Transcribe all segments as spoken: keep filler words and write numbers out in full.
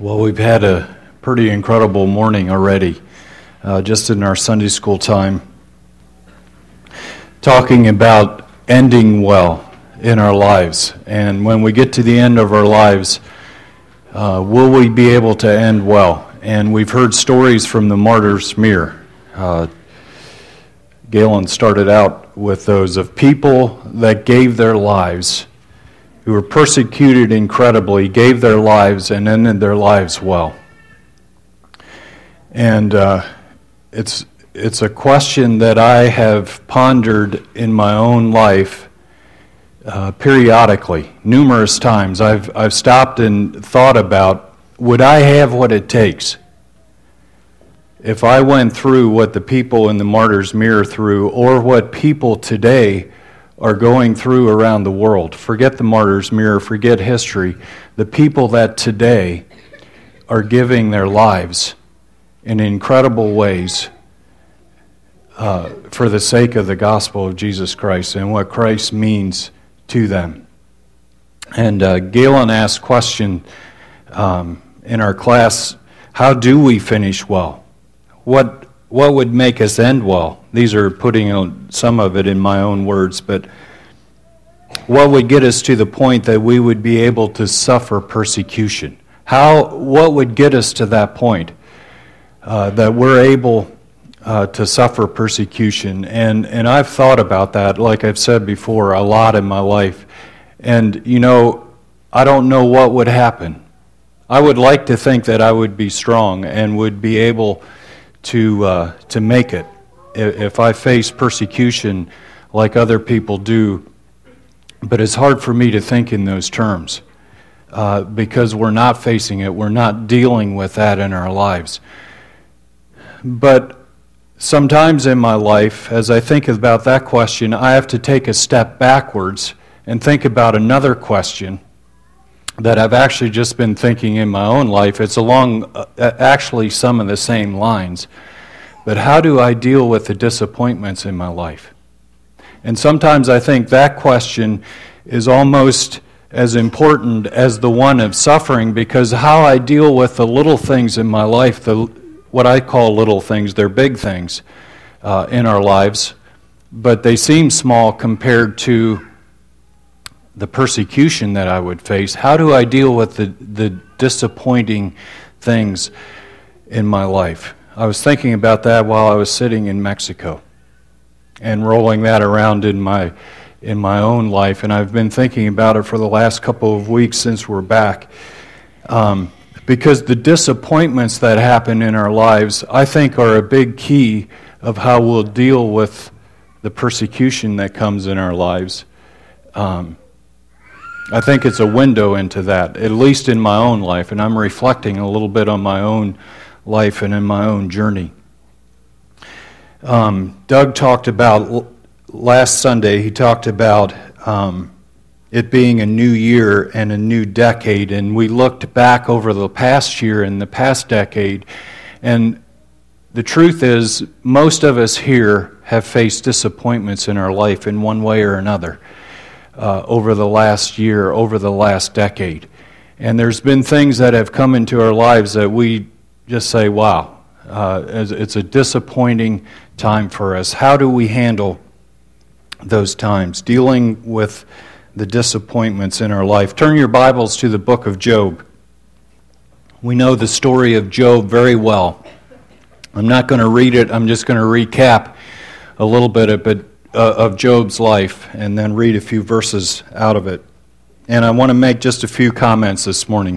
Well, we've had a pretty incredible morning already, uh, just in our Sunday school time, talking about ending well in our lives. And when we get to the end of our lives, uh, will we be able to end well? And we've heard stories from the Martyr's Mirror. Uh, Galen started out with those of people that gave their lives, who were persecuted incredibly, gave their lives and ended their lives well. And uh, it's it's a question that I have pondered in my own life uh, periodically, numerous times. I've I've stopped and thought about, would I have what it takes if I went through what the people in the Martyr's Mirror through, or what people today are going through around the world? Forget the Martyr's Mirror, forget history. The people that today are giving their lives in incredible ways uh, for the sake of the gospel of Jesus Christ and what Christ means to them. And uh, Galen asked a question um, in our class, how do we finish well? What What would make us end well? These are putting some of it in my own words, but what would get us to the point that we would be able to suffer persecution? How? What would get us to that point uh, that we're able uh, to suffer persecution? And and I've thought about that, like I've said before, a lot in my life. And you know, I don't know what would happen. I would like to think that I would be strong and would be able to uh, to make it if I face persecution like other people do. But it's hard for me to think in those terms uh, because we're not facing it. We're not dealing with that in our lives. But sometimes in my life, as I think about that question, I have to take a step backwards and think about another question that I've actually just been thinking in my own life. It's along uh, actually some of the same lines. But how do I deal with the disappointments in my life? And sometimes I think that question is almost as important as the one of suffering, because how I deal with the little things in my life, the what I call little things, they're big things uh, in our lives, but they seem small compared to the persecution that I would face. How do I deal with the, the disappointing things in my life? I was thinking about that while I was sitting in Mexico and rolling that around in my in my own life, and I've been thinking about it for the last couple of weeks since we're back. Um, because the disappointments that happen in our lives, I think, are a big key of how we'll deal with the persecution that comes in our lives. Um, I think it's a window into that, at least in my own life, and I'm reflecting a little bit on my own life and in my own journey. Um, Doug talked about, last Sunday, he talked about um, it being a new year and a new decade, and we looked back over the past year and the past decade, and the truth is, most of us here have faced disappointments in our life in one way or another. Uh, over the last year, over the last decade. And there's been things that have come into our lives that we just say, wow, uh, it's a disappointing time for us. How do we handle those times, dealing with the disappointments in our life? Turn your Bibles to the book of Job. We know the story of Job very well. I'm not going to read it, I'm just going to recap a little bit of it. Uh, of Job's life, and then read a few verses out of it. And I want to make just a few comments this morning.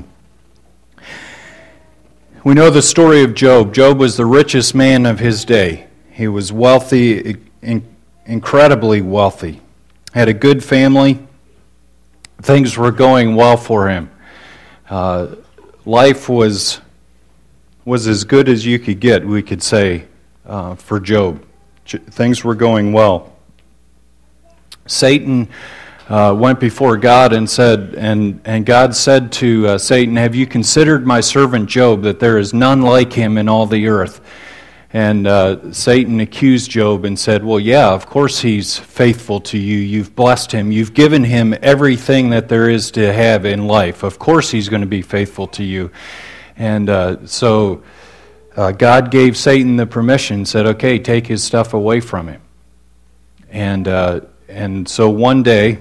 We know the story of Job. Job was the richest man of his day. He was wealthy, in, incredibly wealthy. Had a good family. Things were going well for him. Uh, life was was as good as you could get, we could say, uh, for Job. Things were going well. Satan uh, went before God and said, and, and God said to uh, Satan, have you considered my servant Job, that there is none like him in all the earth? And uh, Satan accused Job and said, well, yeah, of course he's faithful to you. You've blessed him. You've given him everything that there is to have in life. Of course he's going to be faithful to you. And uh, so uh, God gave Satan the permission, said, okay, take his stuff away from him. And uh, and so one day,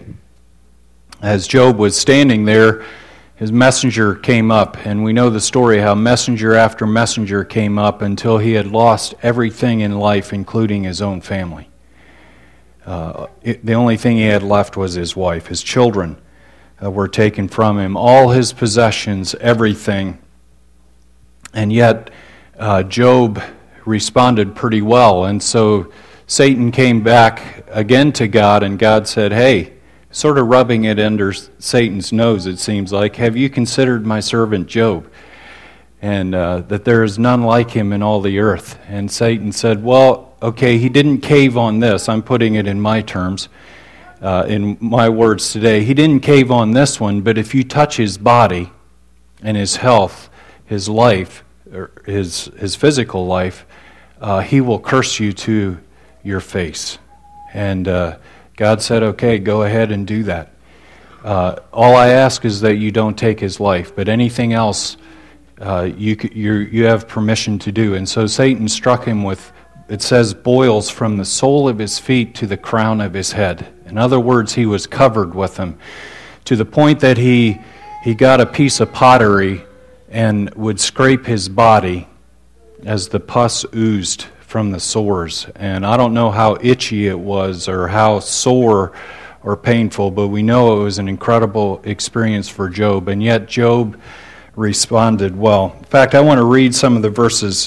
as Job was standing there, his messenger came up, and we know the story how messenger after messenger came up until he had lost everything in life, including his own family. Uh, it, the only thing he had left was his wife. His children uh, were taken from him, all his possessions, everything. And yet, uh, Job responded pretty well. And so Satan came back again to God, and God said, hey, sort of rubbing it under Satan's nose, it seems like, have you considered my servant Job? And uh, that there is none like him in all the earth. And Satan said, well, okay, he didn't cave on this. I'm putting it in my terms, uh, in my words today. He didn't cave on this one, but if you touch his body and his health, his life, or his, his physical life, uh, he will curse you to your face. And uh, God said, okay, go ahead and do that. Uh, all I ask is that you don't take his life, but anything else uh, you you you have permission to do. And so Satan struck him with, it says, boils from the sole of his feet to the crown of his head. In other words, he was covered with them, to the point that he he got a piece of pottery and would scrape his body as the pus oozed from the sores. And I don't know how itchy it was or how sore or painful, but we know it was an incredible experience for Job. And yet Job responded well. In fact, I want to read some of the verses.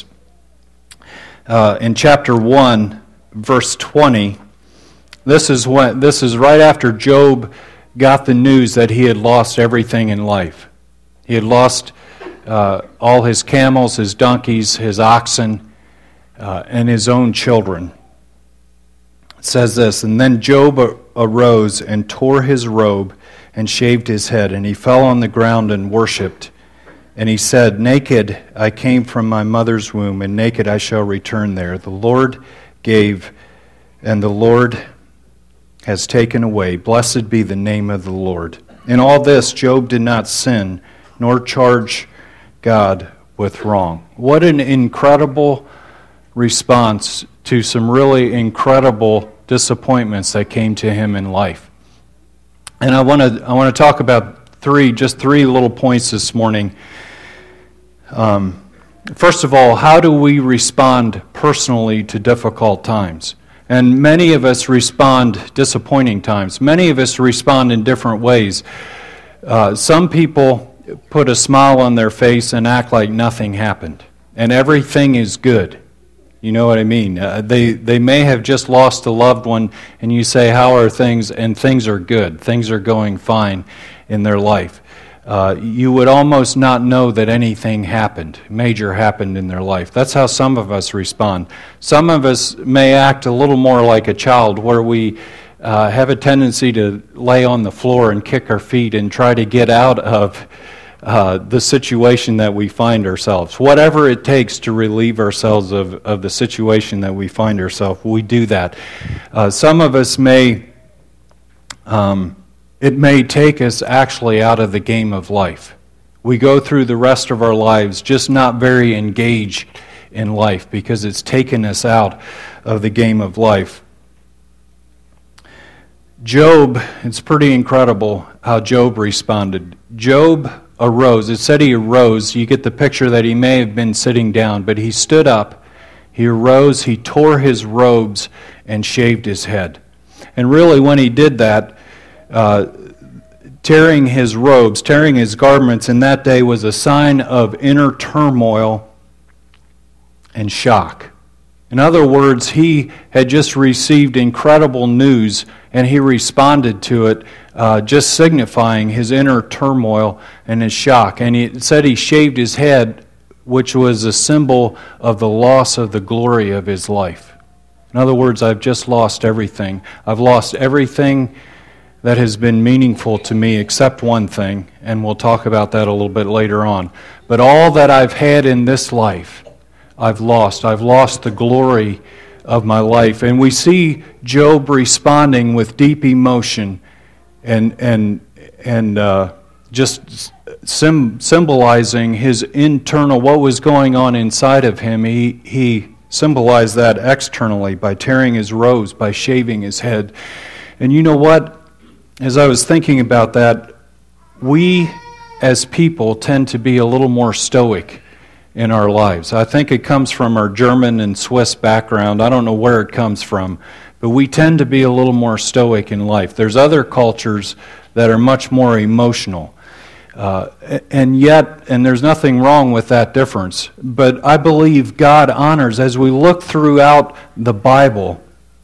Uh, in chapter one, verse twenty, this is when this is right after Job got the news that he had lost everything in life. He had lost uh, all his camels, his donkeys, his oxen, Uh, and his own children. It says this, and then Job arose and tore his robe and shaved his head, and he fell on the ground and worshipped. And he said, naked I came from my mother's womb, and naked I shall return there. The Lord gave, and the Lord has taken away. Blessed be the name of the Lord. In all this Job did not sin, nor charge God with wrong. What an incredible response to some really incredible disappointments that came to him in life. And I want to I want to talk about three, just three little points this morning. Um, first of all, how do we respond personally to difficult times? And many of us respond disappointing times. Many of us respond in different ways. Uh, some people put a smile on their face and act like nothing happened, and everything is good. You know what I mean? Uh, they they may have just lost a loved one, and you say, how are things? And things are good. Things are going fine in their life. Uh, you would almost not know that anything happened, major happened in their life. That's how some of us respond. Some of us may act a little more like a child, where we uh, have a tendency to lay on the floor and kick our feet and try to get out of uh, the situation that we find ourselves. Whatever it takes to relieve ourselves of, of the situation that we find ourselves, we do that. Uh, some of us may... Um, It may take us actually out of the game of life. We go through the rest of our lives just not very engaged in life because it's taken us out of the game of life. Job, it's pretty incredible how Job responded. Job arose. It said he arose. You get the picture that he may have been sitting down, but he stood up, he arose, he tore his robes, and shaved his head. And really when he did that, Uh, tearing his robes, tearing his garments in that day was a sign of inner turmoil and shock. In other words, he had just received incredible news and he responded to it, uh, just signifying his inner turmoil and his shock. And it said he shaved his head, which was a symbol of the loss of the glory of his life. In other words, I've just lost everything. I've lost everything that has been meaningful to me except one thing, and we'll talk about that a little bit later on. But all that I've had in this life, I've lost. I've lost the glory of my life. And we see Job responding with deep emotion and and and uh, just sim- symbolizing his internal, what was going on inside of him. He, he symbolized that externally by tearing his robes, by shaving his head. And you know what? As I was thinking about that, we as people tend to be a little more stoic in our lives. I think it comes from our German and Swiss background. I don't know where it comes from, but we tend to be a little more stoic in life. There's other cultures that are much more emotional. Uh, and yet, and there's nothing wrong with that difference, but I believe God honors, as we look throughout the Bible,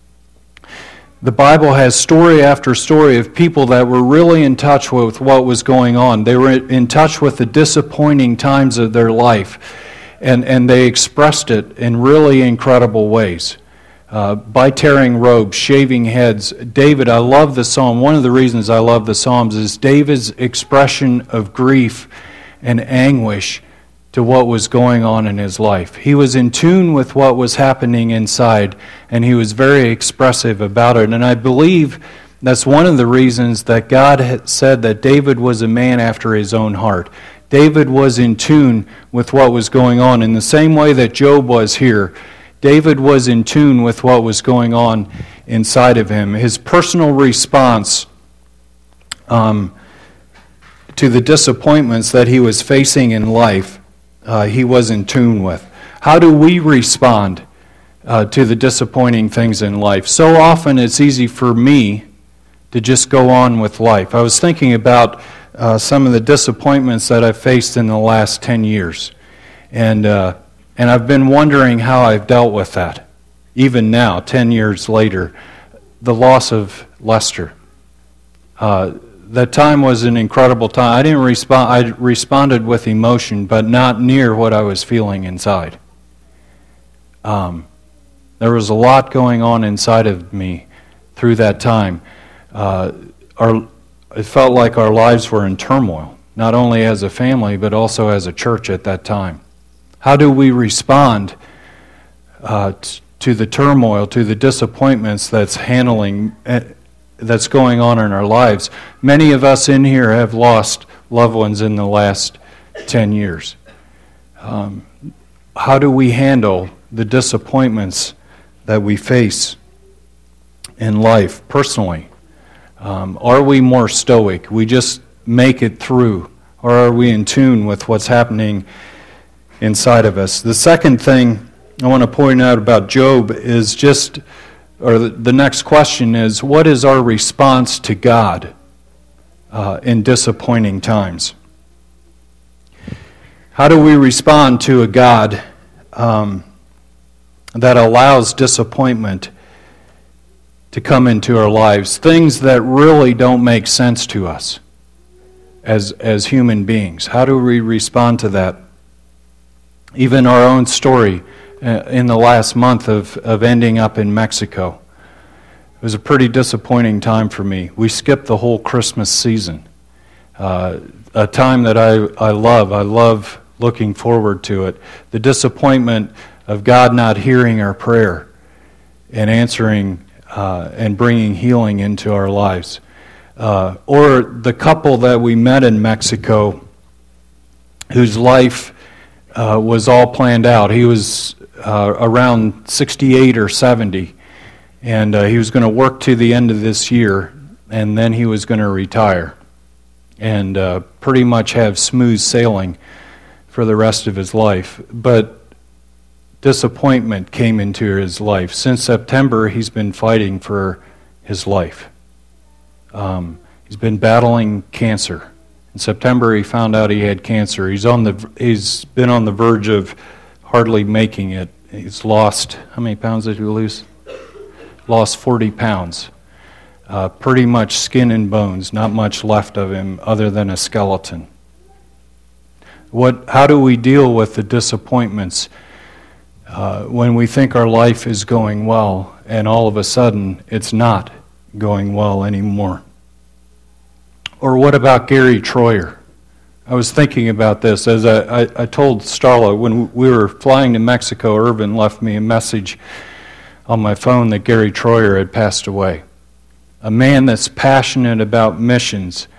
the Bible has story after story of people that were really in touch with what was going on. They were in touch with the disappointing times of their life, and, and they expressed it in really incredible ways. Uh, by tearing robes, shaving heads. David, I love the psalm. One of the reasons I love the Psalms is David's expression of grief and anguish to what was going on in his life. He was in tune with what was happening inside, and he was very expressive about it. And I believe that's one of the reasons that God had said that David was a man after his own heart. David was in tune with what was going on in the same way that Job was here. David was in tune with what was going on inside of him. His personal response um, to the disappointments that he was facing in life, uh, he was in tune with. How do we respond uh, to the disappointing things in life? So often it's easy for me to just go on with life. I was thinking about uh, some of the disappointments that I've faced in the last ten years. And uh, And I've been wondering how I've dealt with that. Even now, ten years later, the loss of Lester. Uh, that time was an incredible time. I didn't respond. I responded with emotion, but not near what I was feeling inside. Um, there was a lot going on inside of me through that time. Uh, our, it felt like our lives were in turmoil, not only as a family, but also as a church at that time. How do we respond uh, t- to the turmoil, to the disappointments that's handling, uh, that's going on in our lives? Many of us in here have lost loved ones in the last ten years. Um, how do we handle the disappointments that we face in life personally? Um, are we more stoic? We just make it through, or are we in tune with what's happening inside of us? The second thing I want to point out about Job is just, or the next question is, what is our response to God uh, in disappointing times? How do we respond to a God um, that allows disappointment to come into our lives? Things that really don't make sense to us as, as human beings. How do we respond to that? Even our own story uh, in the last month of, of ending up in Mexico. It was a pretty disappointing time for me. We skipped the whole Christmas season. Uh, a time that I, I love. I love looking forward to it. The disappointment of God not hearing our prayer and answering uh, and bringing healing into our lives. Uh, or the couple that we met in Mexico whose life Uh, was all planned out. He was uh, around sixty-eight or seventy, and uh, he was going to work to the end of this year, and then he was going to retire and uh, pretty much have smooth sailing for the rest of his life. But disappointment came into his life. Since September, he's been fighting for his life. Um, he's been battling cancer. In September, he found out he had cancer. He's on the. He's been on the verge of hardly making it. He's lost, how many pounds did he lose? Lost forty pounds. Uh, pretty much skin and bones. Not much left of him other than a skeleton. What? How do we deal with the disappointments uh, when we think our life is going well and all of a sudden it's not going well anymore? Or what about Gary Troyer? I was thinking about this as I, I, I told Starla when we were flying to Mexico. Irvin left me a message on my phone that Gary Troyer had passed away. A man that's passionate about missions,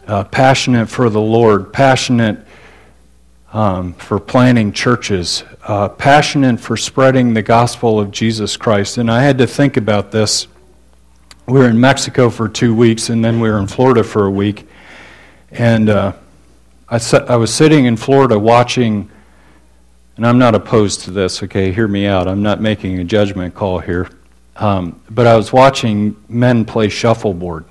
uh, passionate for the Lord, passionate um, for planting churches, uh, passionate for spreading the gospel of Jesus Christ. And I had to think about this. We were in Mexico for two weeks, and then we were in Florida for a week. And uh, I, I was sitting in Florida watching, and I'm not opposed to this, okay, hear me out. I'm not making a judgment call here. Um, but I was watching men play shuffleboard.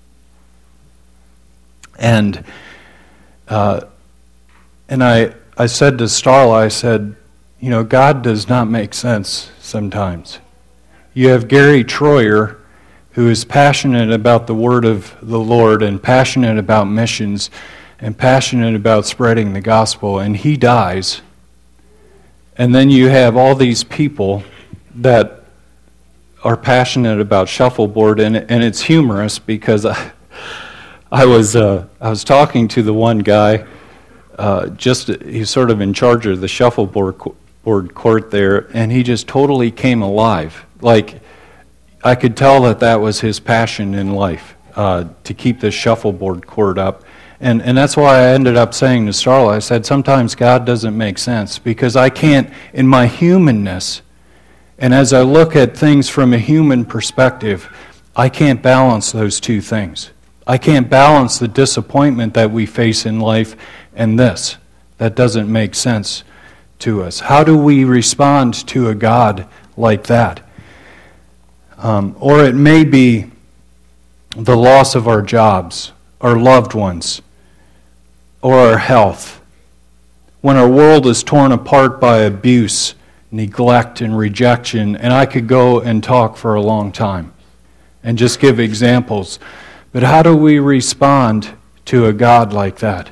And uh, and I, I said to Starla, I said, you know, God does not make sense sometimes. You have Gary Troyer, who is passionate about the word of the Lord and passionate about missions and passionate about spreading the gospel, and he dies. And then you have all these people that are passionate about shuffleboard, and and it's humorous because I, I was uh, I was talking to the one guy, uh, just he's sort of in charge of the shuffleboard board court there, and he just totally came alive. Like I could tell that that was his passion in life, uh, to keep the shuffleboard court up. And and that's why I ended up saying to Starla, I said, sometimes God doesn't make sense because I can't, in my humanness, and as I look at things from a human perspective, I can't balance those two things. I can't balance the disappointment that we face in life and this. That doesn't make sense to us. How do we respond to a God like that? Um, or it may be the loss of our jobs, our loved ones, or our health. When our world is torn apart by abuse, neglect, and rejection, and I could go and talk for a long time and just give examples. But how do we respond to a God like that?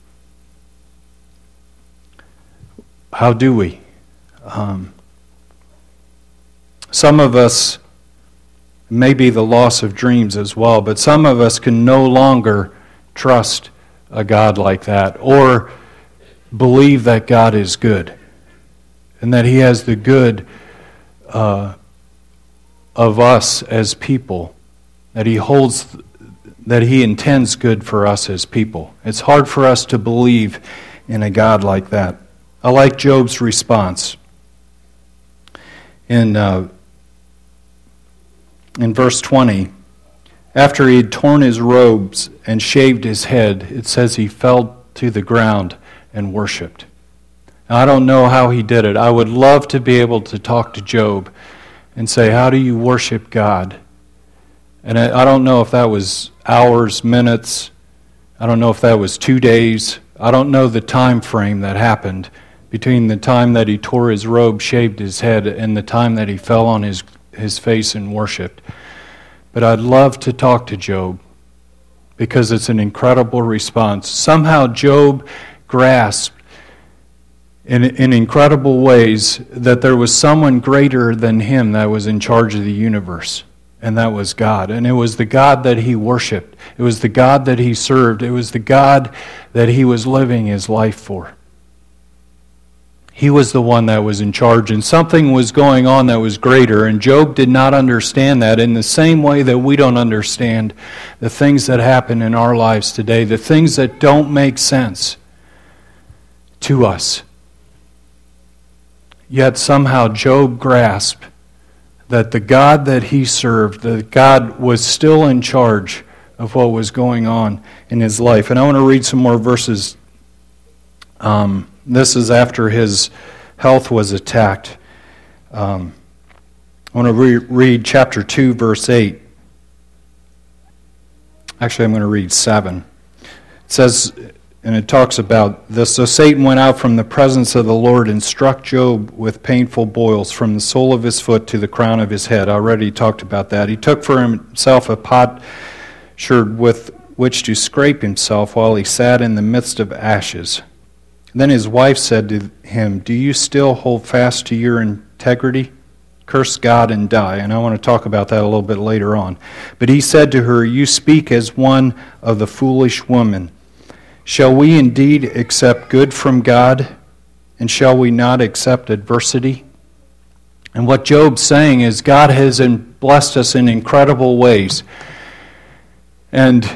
How do we? Um, some of us, maybe the loss of dreams as well, but some of us can no longer trust a God like that or believe that God is good and that He has the good uh, of us as people, that He holds, that He intends good for us as people. It's hard for us to believe in a God like that. I like Job's response. In uh, in verse twenty, after he had torn his robes and shaved his head, it says he fell to the ground and worshipped. Now, I don't know how he did it. I would love to be able to talk to Job and say, how do you worship God? And I, I don't know if that was hours, minutes. I don't know if that was two days. I don't know the time frame that happened between the time that he tore his robe, shaved his head, and the time that he fell on his, his face and worshipped. But I'd love to talk to Job because it's an incredible response. Somehow Job grasped in, in incredible ways that there was someone greater than him that was in charge of the universe, and that was God. And it was the God that he worshiped. It was the God that he served. It was the God that he was living his life for. He was the one that was in charge, and something was going on that was greater, and Job did not understand that in the same way that we don't understand the things that happen in our lives today, the things that don't make sense to us. Yet somehow Job grasped that the God that he served, that God was still in charge of what was going on in his life. And I want to read some more verses. Um, this is after his health was attacked. Um, I want to re- read chapter two, verse eight. Actually, I'm going to read seven. It says, and it talks about this, so Satan went out from the presence of the Lord and struck Job with painful boils from the sole of his foot to the crown of his head. I already talked about that. He took for himself a potsherd with which to scrape himself while he sat in the midst of ashes. Then his wife said to him, do you still hold fast to your integrity? Curse God and die. And I want to talk about that a little bit later on. But he said to her, you speak as one of the foolish women. Shall we indeed accept good from God, and shall we not accept adversity? And what Job's saying is God has blessed us in incredible ways. And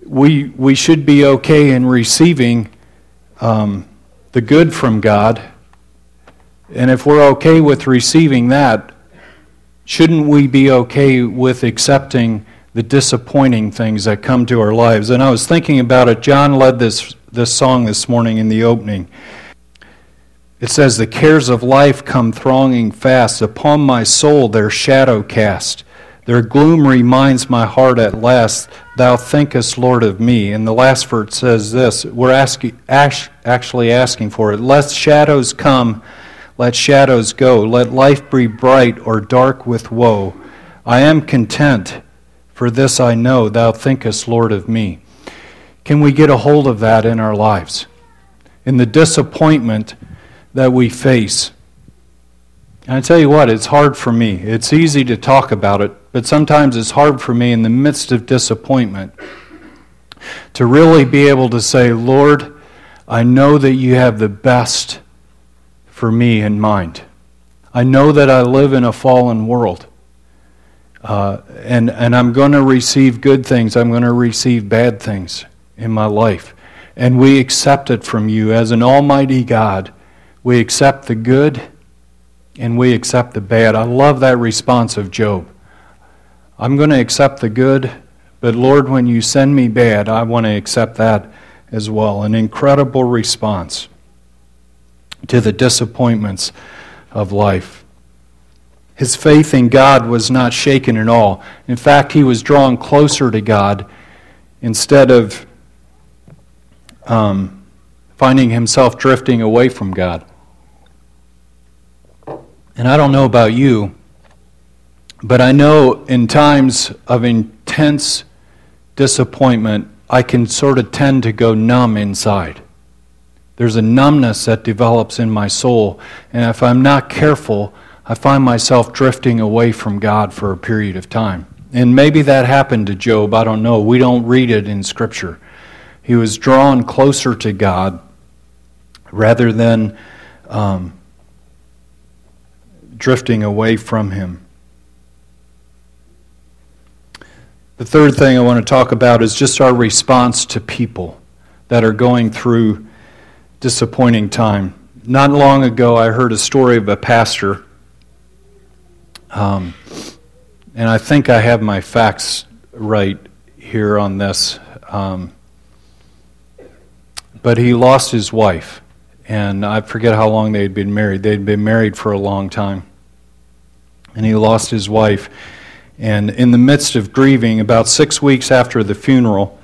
we we should be okay in receiving um, the good from God. And if we're okay with receiving that, shouldn't we be okay with accepting the disappointing things that come to our lives? And I was thinking about it. John led this this song this morning in the opening. It says, "The cares of life come thronging fast, upon my soul their shadow cast. Their gloom reminds my heart at last, thou thinkest, Lord, of me." And the last verse says this, we're asking, actually asking for it. "Let shadows come, let shadows go. Let life be bright or dark with woe. I am content, for this I know, thou thinkest, Lord, of me." Can we get a hold of that in our lives? In the disappointment that we face. And I tell you what, it's hard for me. It's easy to talk about it, but sometimes it's hard for me in the midst of disappointment to really be able to say, "Lord, I know that you have the best for me in mind. I know that I live in a fallen world, uh, and, and I'm going to receive good things. I'm going to receive bad things in my life. And we accept it from you as an almighty God. We accept the good and we accept the bad." I love that response of Job. I'm going to accept the good, but Lord, when you send me bad, I want to accept that as well. An incredible response to the disappointments of life. His faith in God was not shaken at all. In fact, he was drawn closer to God instead of um, finding himself drifting away from God. And I don't know about you, but I know in times of intense disappointment, I can sort of tend to go numb inside. There's a numbness that develops in my soul, and if I'm not careful, I find myself drifting away from God for a period of time. And maybe that happened to Job, I don't know. We don't read it in Scripture. He was drawn closer to God rather than um, drifting away from Him. The third thing I want to talk about is just our response to people that are going through disappointing time. Not long ago, I heard a story of a pastor, um, and I think I have my facts right here on this. Um, but he lost his wife, and I forget how long they had been married. They had been married for a long time, and he lost his wife. And in the midst of grieving, about six weeks after the funeral,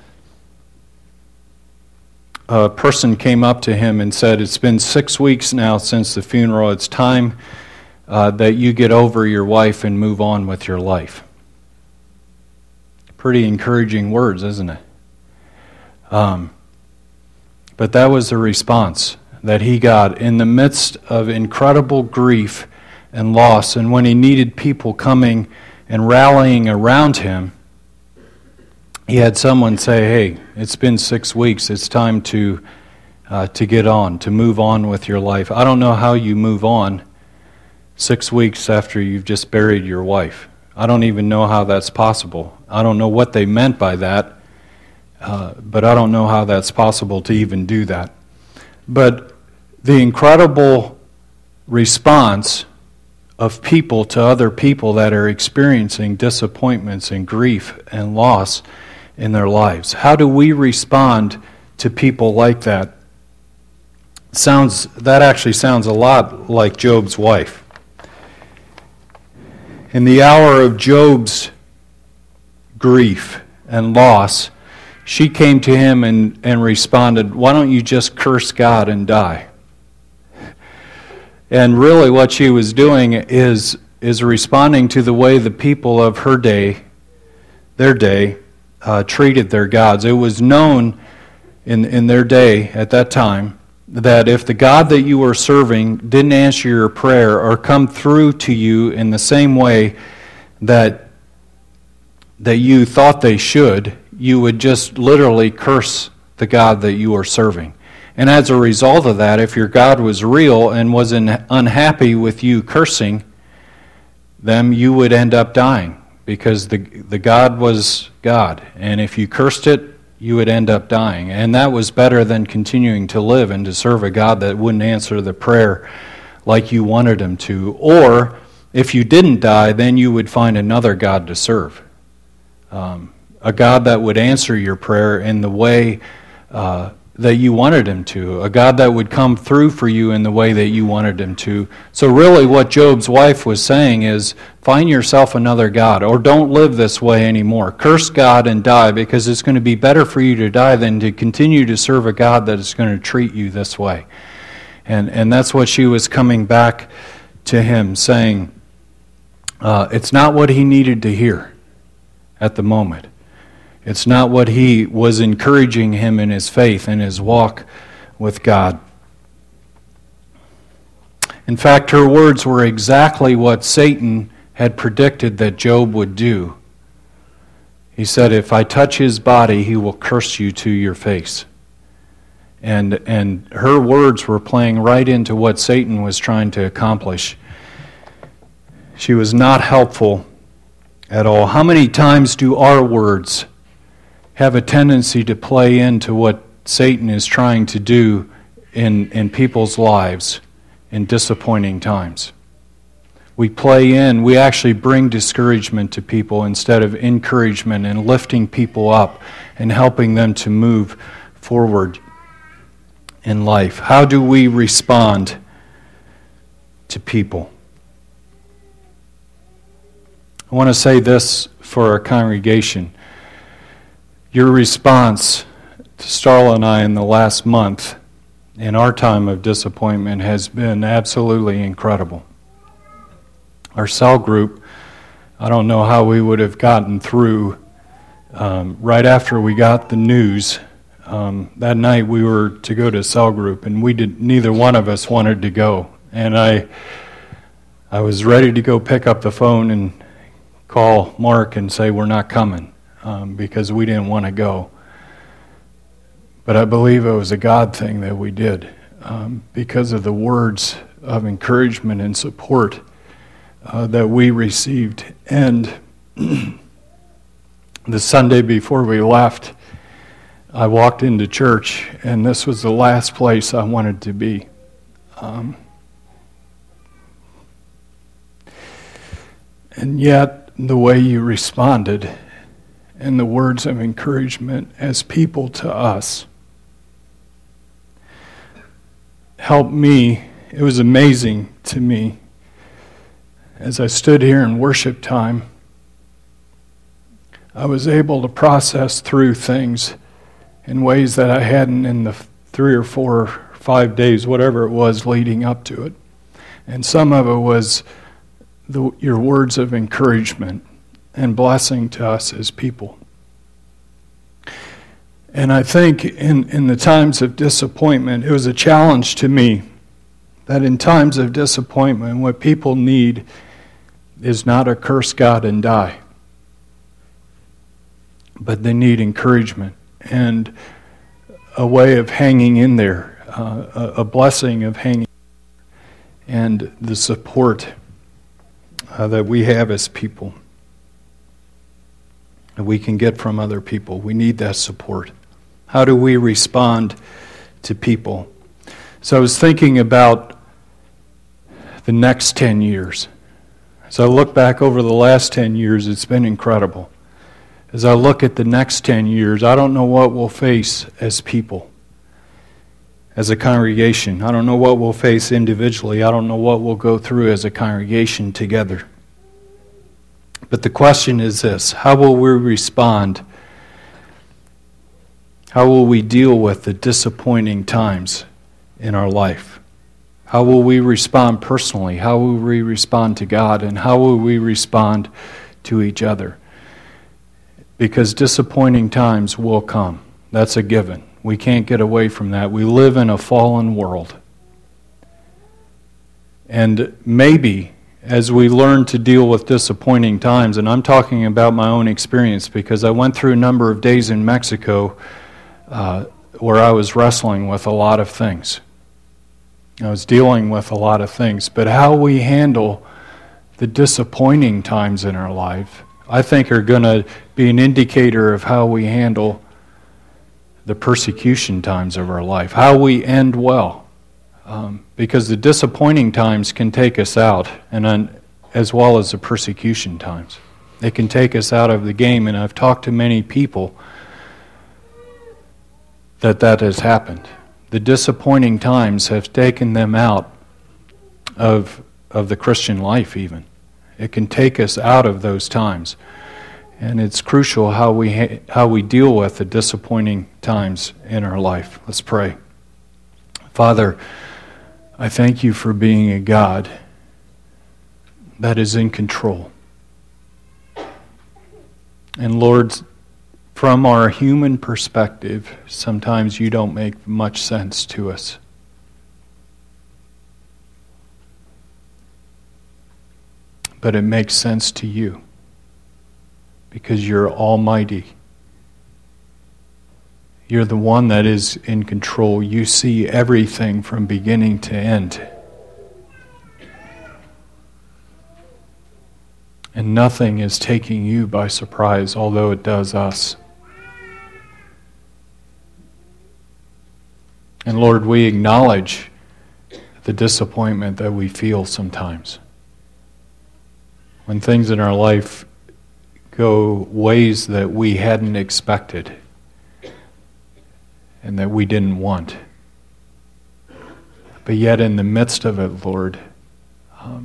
a person came up to him and said, "It's been six weeks now since the funeral. It's time uh, that you get over your wife and move on with your life." Pretty encouraging words, isn't it? Um, but that was the response that he got in the midst of incredible grief and loss. And when he needed people coming and rallying around him, he had someone say, "Hey, it's been six weeks. It's time to uh, to get on, to move on with your life." I don't know how you move on six weeks after you've just buried your wife. I don't even know how that's possible. I don't know what they meant by that, uh, but I don't know how that's possible to even do that. But the incredible response of people to other people that are experiencing disappointments and grief and loss in their lives. How do we respond to people like that? Sounds that actually sounds a lot like Job's wife. In the hour of Job's grief and loss, she came to him and, and responded, "Why don't you just curse God and die?" And really what she was doing is is responding to the way the people of her day, their day, uh, treated their gods. It was known in, in their day at that time that if the God that you were serving didn't answer your prayer or come through to you in the same way that, that you thought they should, you would just literally curse the God that you were serving. And as a result of that, if your God was real and was in, unhappy with you cursing them, you would end up dying because the the God was God. And if you cursed it, you would end up dying. And that was better than continuing to live and to serve a God that wouldn't answer the prayer like you wanted him to. Or if you didn't die, then you would find another God to serve. Um, a God that would answer your prayer in the way uh, that you wanted him to. A God that would come through for you in the way that you wanted him to. So really what Job's wife was saying is, find yourself another God, or don't live this way anymore. Curse God and die, because it's going to be better for you to die than to continue to serve a God that is going to treat you this way. And, and that's what she was coming back to him, saying, uh, it's not what he needed to hear at the moment. It's not what he was encouraging him in his faith and his walk with God. In fact, her words were exactly what Satan had predicted that Job would do. He said, if I touch his body, he will curse you to your face. And, and her words were playing right into what Satan was trying to accomplish. She was not helpful at all. How many times do our words have a tendency to play into what Satan is trying to do in, in people's lives in disappointing times? We play in, we actually bring discouragement to people instead of encouragement and lifting people up and helping them to move forward in life. How do we respond to people? I want to say this for our congregation. Your response to Starla and I in the last month, in our time of disappointment, has been absolutely incredible. Our cell group, I don't know how we would have gotten through. Um, right after we got the news, um, that night we were to go to cell group, and we did. Neither one of us wanted to go. And I, I was ready to go pick up the phone and call Mark and say we're not coming. Um, because we didn't want to go. But I believe it was a God thing that we did, um, because of the words of encouragement and support uh, that we received. And the Sunday before we left, I walked into church, and this was the last place I wanted to be. Um, and yet, the way you responded and the words of encouragement as people to us helped me. It was amazing to me as I stood here in worship time. I was able to process through things in ways that I hadn't in the three or four or five days, whatever it was, leading up to it. And some of it was the, your words of encouragement and blessing to us as people. And I think in, in the times of disappointment, it was a challenge to me that in times of disappointment, what people need is not a curse God and die, but they need encouragement and a way of hanging in there, uh, a, a blessing of hanging, and the support uh, that we have as people. And we can get from other people. We need that support. How do we respond to people? So I was thinking about the next ten years. As I look back over the last ten years, it's been incredible. As I look at the next ten years, I don't know what we'll face as people, as a congregation. I don't know what we'll face individually. I don't know what we'll go through as a congregation together. But the question is this: how will we respond? How will we deal with the disappointing times in our life? How will we respond personally? How will we respond to God? And how will we respond to each other? Because disappointing times will come. That's a given. We can't get away from that. We live in a fallen world. And maybe as we learn to deal with disappointing times, and I'm talking about my own experience because I went through a number of days in Mexico uh, where I was wrestling with a lot of things. I was dealing with a lot of things. But how we handle the disappointing times in our life, I think, are going to be an indicator of how we handle the persecution times of our life, how we end well. Um, because the disappointing times can take us out, and un, as well as the persecution times. They can take us out of the game, and I've talked to many people that that has happened. The disappointing times have taken them out of, of the Christian life even. It can take us out of those times. And it's crucial how we ha- how we deal with the disappointing times in our life. Let's pray. Father, I thank you for being a God that is in control. And Lord, from our human perspective, sometimes you don't make much sense to us. But it makes sense to you because you're almighty. You're the one that is in control. You see everything from beginning to end. And nothing is taking you by surprise, although it does us. And Lord, we acknowledge the disappointment that we feel sometimes. When things in our life go ways that we hadn't expected and that we didn't want. But yet in the midst of it, Lord, um,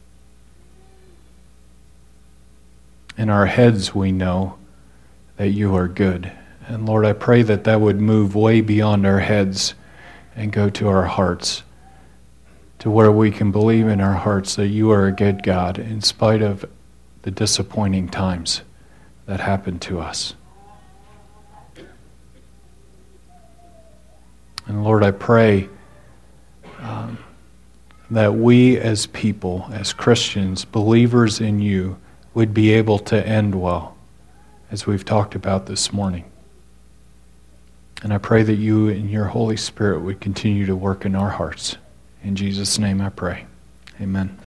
in our heads we know that you are good. And Lord, I pray that that would move way beyond our heads and go to our hearts, to where we can believe in our hearts that you are a good God in spite of the disappointing times that happen to us. And Lord, I pray um, that we as people, as Christians, believers in you, would be able to end well, as we've talked about this morning. And I pray that you and your Holy Spirit would continue to work in our hearts. In Jesus' name I pray. Amen.